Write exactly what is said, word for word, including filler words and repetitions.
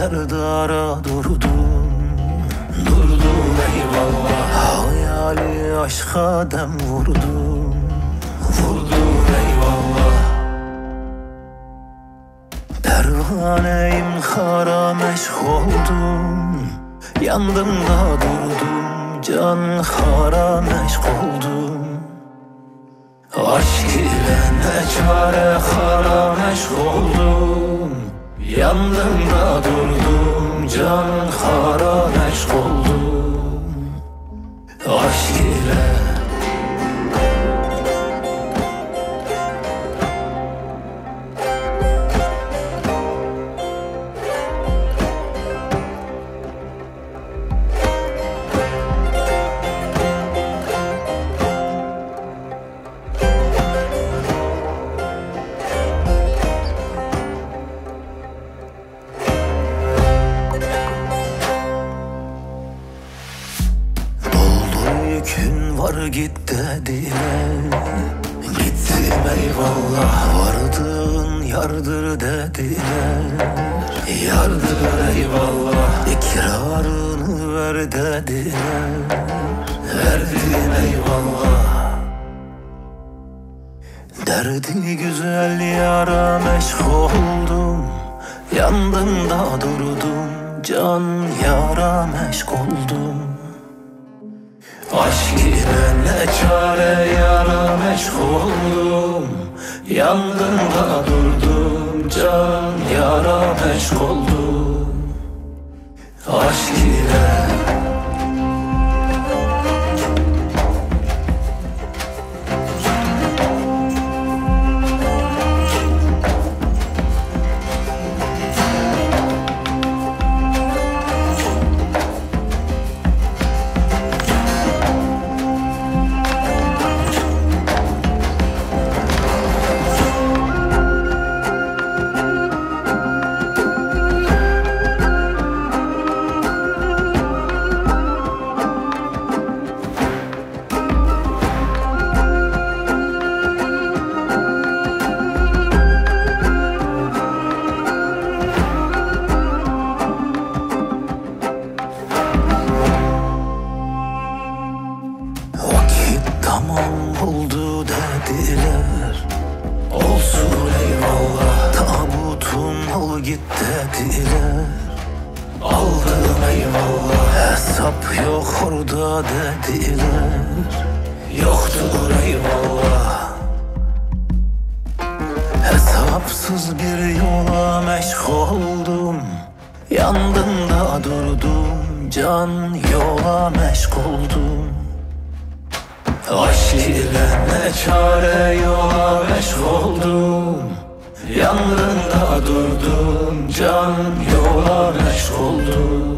derdara durdum. Durdum eyvallah. Hayali aşka dem vurdum. Vurdum eyvallah. Pervaneyim kara meşk oldum. Yandım da durdum. Can kara meşk oldum. Aşk ile ne çare kara meşk oldum. Yandım da durdum. Can kara meşk oldum. Aşk ile. Yükün var git dediler. Gittim eyvallah. Vardığın yardır dediler. Yardır eyvallah. İkrarını ver dediler. Verdim eyvallah. Derdi güzel yara meşk oldum. Yandım da durdum. Can yara meşk oldum. Aşk ile ne çare yara meşk oldum. Yandım da durdum. Can yara meşk oldum. Aşk ile. Tamam oldu dediler. Olsun eyvallah. Tabutun ol git dediler. Aldım eyvallah. Hesap yok orada dediler. Yoktur eyvallah. Hesapsız bir yola meşk oldum. Yandım da durdum. Can yola meşk oldum. Aşk ile ne çare yola meşk oldum. Yandım da durdum. Can yola meşk oldum.